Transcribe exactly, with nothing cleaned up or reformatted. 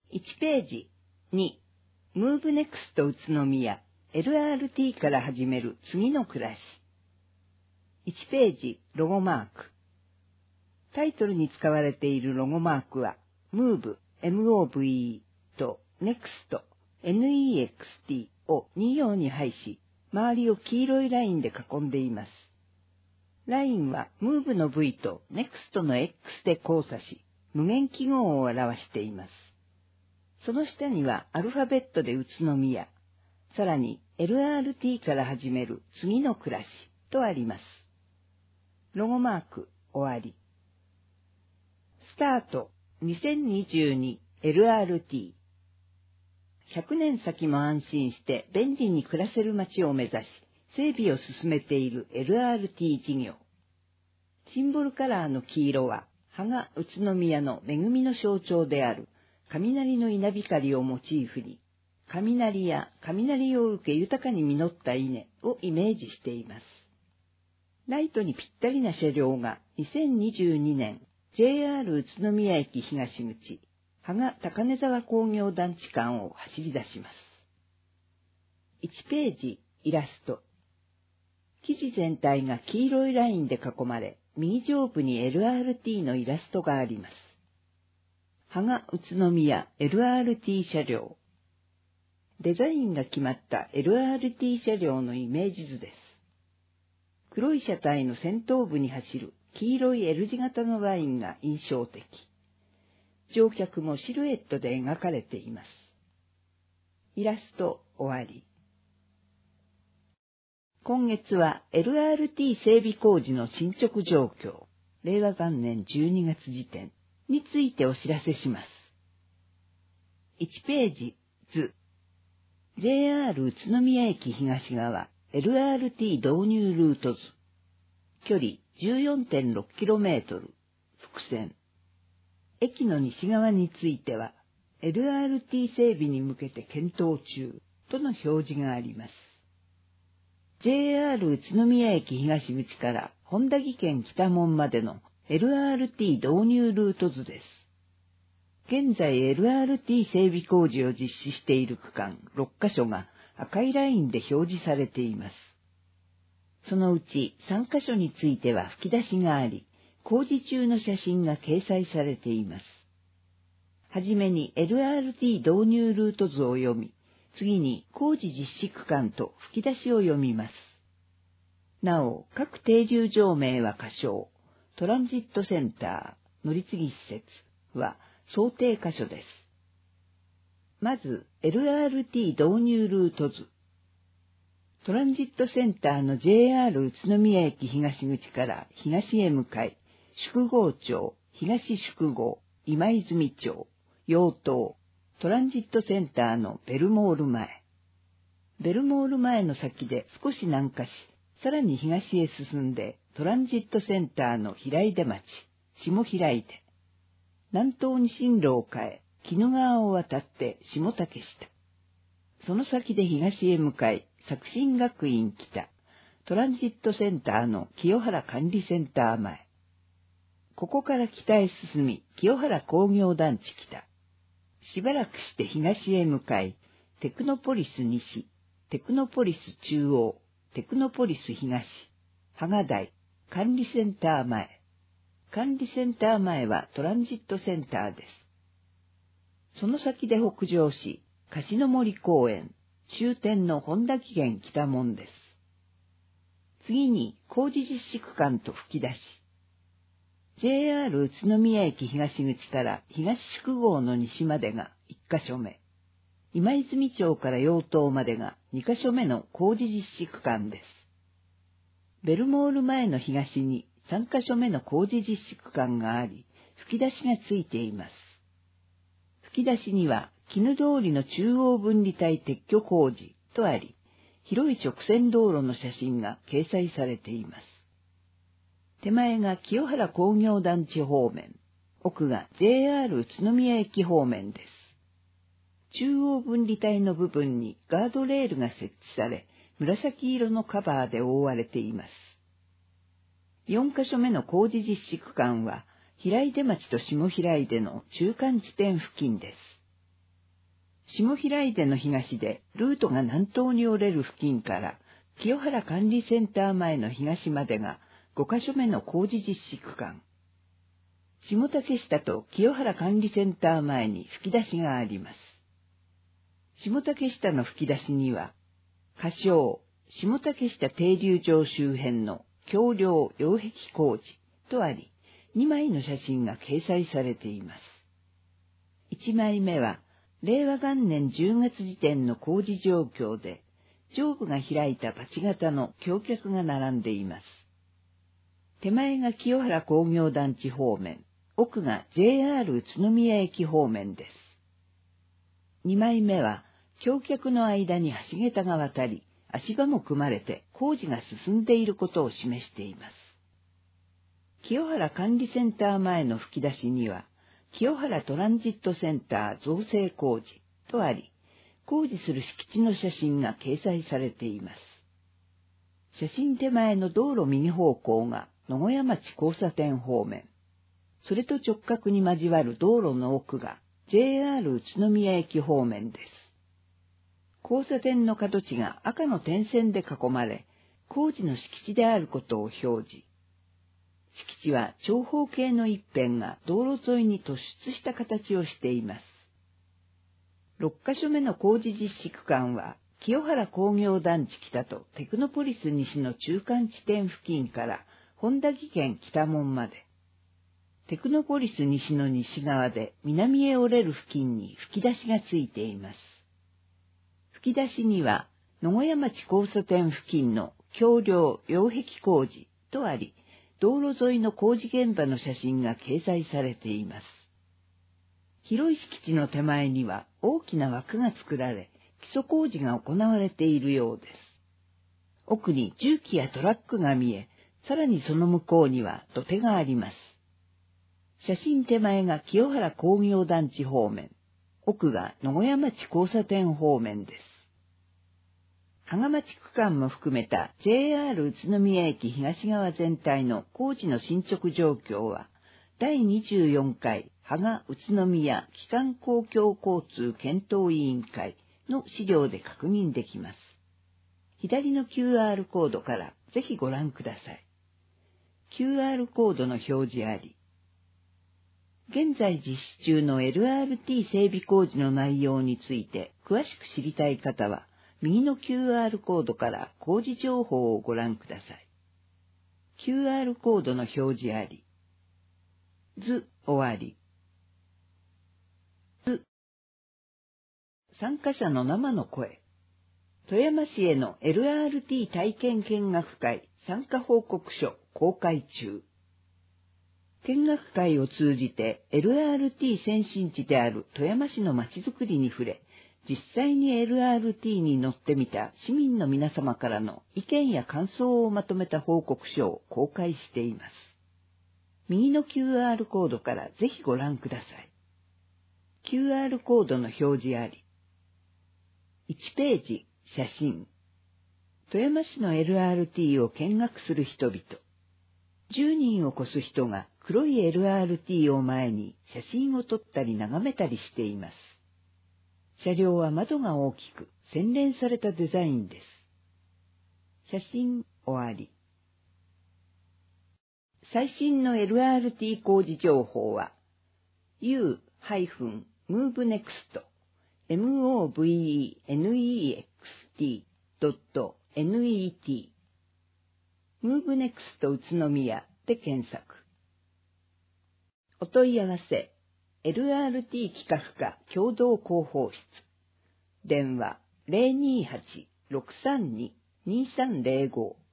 いちページ。に、ムーブネクスト宇都宮 エルアールティー から始める次の暮らし。いちページ。ロゴマーク。タイトルに使われているロゴマークは、ムーブ、エムオーブイ と ネクスト、ネクスト をに行に配し、周りを黄色いラインで囲んでいます。ラインはムーブの V と ネクスト の X で交差し、無限記号を表しています。その下にはアルファベットで宇都宮、さらに エルアールティー から始める次の暮らしとあります。ロゴマーク、終わり。スタート、にせんにじゅうに エルアールティー。ひゃくねん先も安心して便利に暮らせる街を目指し、整備を進めている エルアールティー 事業。シンボルカラーの黄色は、芳賀宇都宮の恵みの象徴である、雷の稲光をモチーフに、雷や雷を受け豊かに実った稲をイメージしています。ライトにぴったりな車両がにせんにじゅうにねん ジェイアール 宇都宮駅東口、芳賀高根沢工業団地間を走り出します。いちページ、イラスト。記事全体が黄色いラインで囲まれ、右上部に エルアールティー のイラストがあります。芳賀宇都宮 エルアールティー 車両。デザインが決まった エルアールティー 車両のイメージ図です。黒い車体の先頭部に走る黄色い L 字型のラインが印象的。乗客もシルエットで描かれています。イラスト終わり。今月は エルアールティー 整備工事の進捗状況、れいわ元年じゅうにがつ時点についてお知らせします。いちページ、図。ジェイアール 宇都宮駅東側 エルアールティー 導入ルート図。距離 じゅうよんてんろくキロメートル、複線。駅の西側については エルアールティー 整備に向けて検討中との表示があります。ジェイアール 宇都宮駅東口から本田技研北門までの エルアールティー 導入ルート図です。現在 エルアールティー 整備工事を実施している区間ろっかしょが赤いラインで表示されています。そのうちさんかしょについては吹き出しがあり、工事中の写真が掲載されています。はじめに エルアールティー 導入ルート図を読み、次に工事実施区間と吹き出しを読みます。なお、各停留場名は仮称、トランジットセンター、乗り継ぎ施設は想定箇所です。まず、エルアールティー 導入ルート図。トランジットセンターの ジェイアール 宇都宮駅東口から東へ向かい、宿郷町、東宿郷、今泉町、陽東、トランジットセンターのベルモール前。ベルモール前の先で少し南下し、さらに東へ進んでトランジットセンターの平出町、下平出。南東に進路を変え、鬼怒川を渡って下竹下。その先で東へ向かい、作新学院北、トランジットセンターの清原管理センター前。ここから北へ進み、清原工業団地北。しばらくして東へ向かい、テクノポリス西、テクノポリス中央、テクノポリス東、芳賀台、管理センター前。管理センター前はトランジットセンターです。その先で北上し、樫の森公園、終点の本田技研北門です。次に工事実施区間と吹き出し。ジェイアール 宇都宮駅東口から東宿郷の西までがいっかしょめ。今泉町から陽東までがにかしょめの工事実施区間です。ベルモール前の東にさんかしょめの工事実施区間があり、吹き出しがついています。吹き出しには、絹通りの中央分離帯撤去工事とあり、広い直線道路の写真が掲載されています。手前が清原工業団地方面、奥が ジェイアール 宇都宮駅方面です。中央分離帯の部分にガードレールが設置され、紫色のカバーで覆われています。よんかしょめの工事実施区間は、平出町と下平出の中間地点付近です。 下平出の東でルートが南東に折れる付近から清原管理センター前の東までがごカ所目の工事実施区間。下竹下と清原管理センター前に吹き出しがあります。下竹下の吹き出しには、仮称、下竹下停留場周辺の橋梁擁壁工事とあり、にまいの写真が掲載されています。いちまいめは、れいわがんねんじゅうがつ時点の工事状況で、上部が開いたパチ型の橋脚が並んでいます。手前が清原工業団地方面、奥が ジェイアール 宇都宮駅方面です。にまいめは、橋脚の間に橋桁が渡り、足場も組まれて工事が進んでいることを示しています。清原管理センター前の吹き出しには、清原トランジットセンター造成工事とあり、工事する敷地の写真が掲載されています。写真手前の道路右方向が野小屋町交差点方面、それと直角に交わる道路の奥が ジェイアール 宇都宮駅方面です。交差点の角地が赤の点線で囲まれ、工事の敷地であることを表示。敷地は長方形の一辺が道路沿いに突出した形をしています。ろっカ所目の工事実施区間は、清原工業団地北とテクノポリス西の中間地点付近から本田技研北門まで。テクノポリス西の西側で南へ折れる付近に吹き出しがついています。吹き出しには、野小屋町交差点付近の橋梁擁壁工事とあり、道路沿いの工事現場の写真が掲載されています。広い敷地の手前には大きな枠が作られ、基礎工事が行われているようです。奥に重機やトラックが見え、さらにその向こうには土手があります。写真手前が清原工業団地方面、奥が野小屋町交差点方面です。芳賀町区間も含めた ジェイアール 宇都宮駅東側全体の工事の進捗状況は、だいにじゅうよんかい芳賀宇都宮基幹公共交通検討委員会の資料で確認できます。左の キューアール コードからぜひご覧ください。キューアール コードの表示あり。現在実施中の エルアールティー 整備工事の内容について詳しく知りたい方は、右の キューアール コードから工事情報をご覧ください。キューアール コードの表示あり。図終わり。図。参加者の生の声。富山市への エルアールティー 体験見学会参加報告書公開中。見学会を通じて エルアールティー 先進地である富山市のまちづくりに触れ、実際に エルアールティー に乗ってみた市民の皆様からの意見や感想をまとめた報告書を公開しています。右の キューアール コードからぜひご覧ください。キューアール コードの表示あり。いちページ、写真。富山市の エルアールティー を見学する人々。じゅうにんを超す人が黒い エルアールティー を前に写真を撮ったり眺めたりしています。車両は窓が大きく洗練されたデザインです。写真終わり。最新の エルアールティー 工事情報は ユームーブネクスト ムーブネクスト ドット ネット ムーブネクスト宇都宮で検索。お問い合わせ エルアールティー 企画課共同広報室。電話 ゼロにーはち ろくさんに にさんゼロご